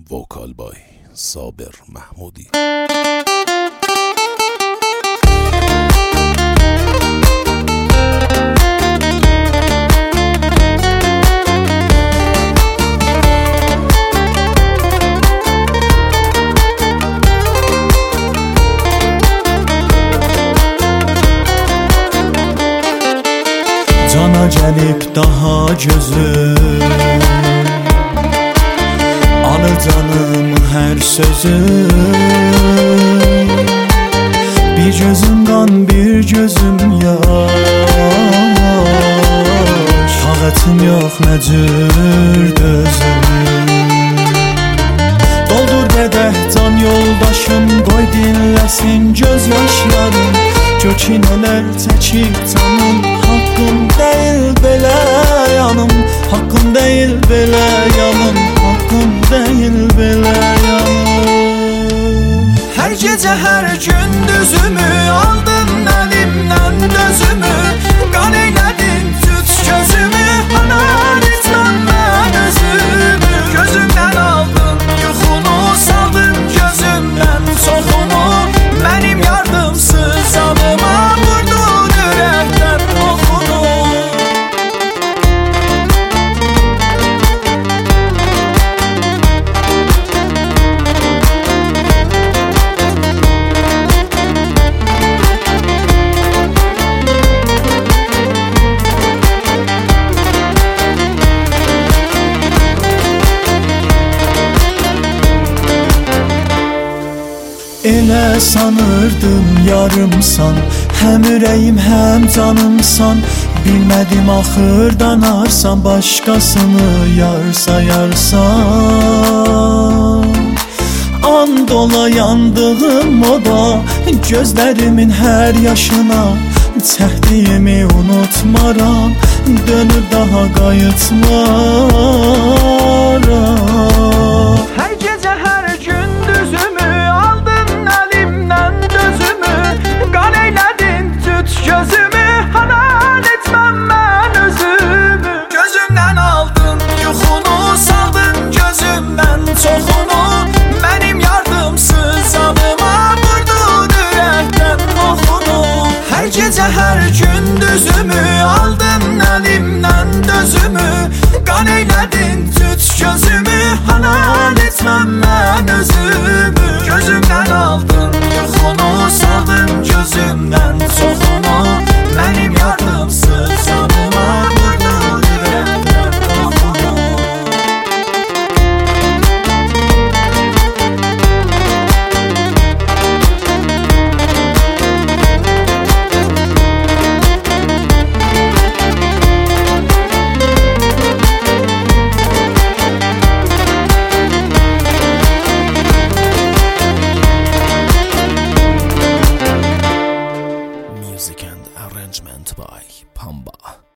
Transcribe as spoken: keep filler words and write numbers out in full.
وکال بای صابر محمودی. Cana gəlib daha gözüm, alır canım hər sözüm. Bir gözüm qan, bir gözüm yaş, taqətim yox nə cür dözüm. Doldur qədəh can yoldaşım, qoy dinləsin göz yaşlarım. Kökinələr çəkib canım, haqqım deyil belə yanım, haqqım deyil belə yanım, haqqım deyil belə yanım. Hər gecə hər gündüzümü aldın əlimdən dözümü, qan eylədin tut gözümü, hanar etməm mən özümü. Gözümdən aldın yuxunu, saldın gözümdən çoxunu, mənim yardımsız adıma vurdun ürəkdən oxunu. Elə sanırdım yarımsan, həm ürəyim həm canımsan. Bilmədim axırdan arsan, başqasını yar sayarsan. And ola yandığım o da gözlərimin hər yaşına. Çəkdiyimi unutmaram, dönüb daha qayıtmaram. Hər gecə hər gündüzümü aldın əlimdən dözümü, qan eylədin tut gözümü, hanar etməm mən özümü. Gözümdən aldın yuxunu, saldın gözümdən çoxunu.